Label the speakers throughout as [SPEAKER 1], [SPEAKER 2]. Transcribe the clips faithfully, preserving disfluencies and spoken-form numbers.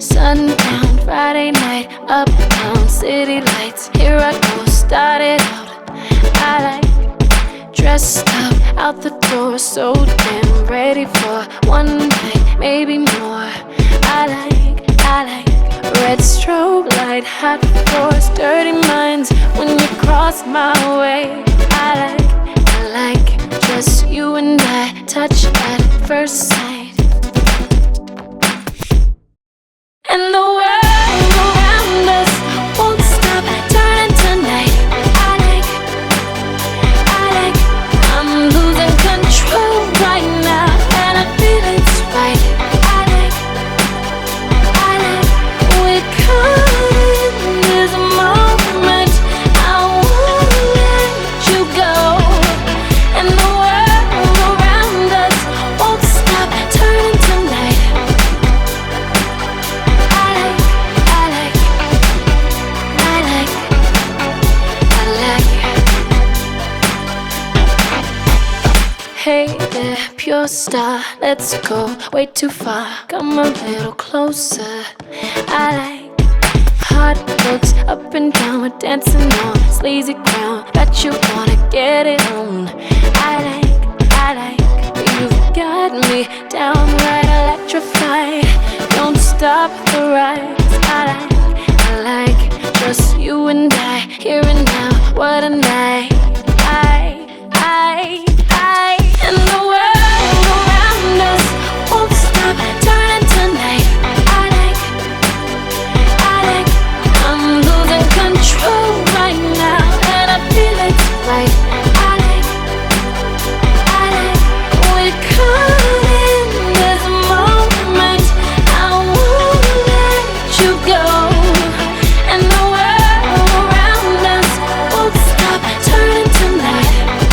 [SPEAKER 1] Sundown, Friday night, uptown, city lights. Here I go, started out. I like dressed up, out the door, so damn ready for one night, maybe more. I like, I like red strobe light, hot floors, dirty minds when you cross my way. I like, I like just you and I, touch at first sight. And the world around us won't stop turning tonight. I like, I like, I'm losing control right now, and I feel it's right. I like, I like, we're caught in this moment. I won't let you go. And the world around us won't stop turning tonight. Hey there, pure star, let's go way too far. Come a little closer. I like hot looks up and down, we're dancing on sleazy ground. Bet you wanna get it on. I like, I like, you've got me downright electrified. Don't stop the rise. I like, I like, just you and I, here and now. What a night. I, I, I. And the world around us won't stop turning tonight. I like, I like, I'm losing control right now, and I feel it's right. I like, I like, we're caught in this moment. I won't let you go. And the world around us won't stop turning tonight.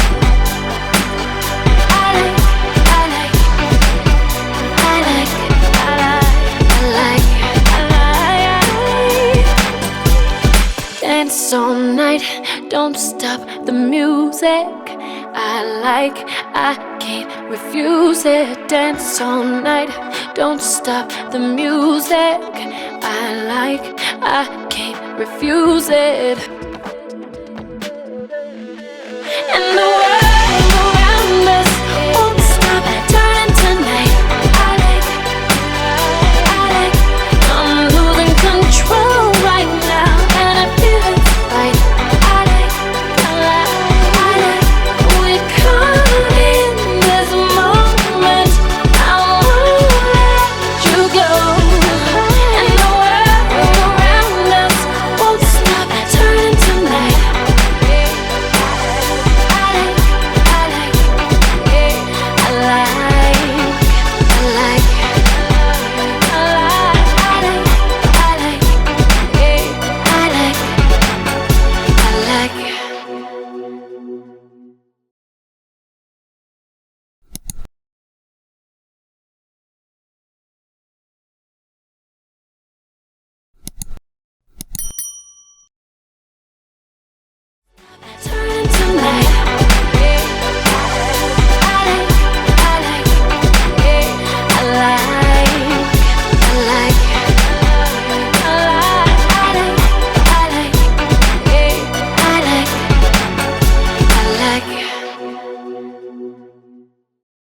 [SPEAKER 1] Dance all night, don't stop the music. I like, I can't refuse it. Dance all night, don't stop the music. I like, I can't refuse it. And the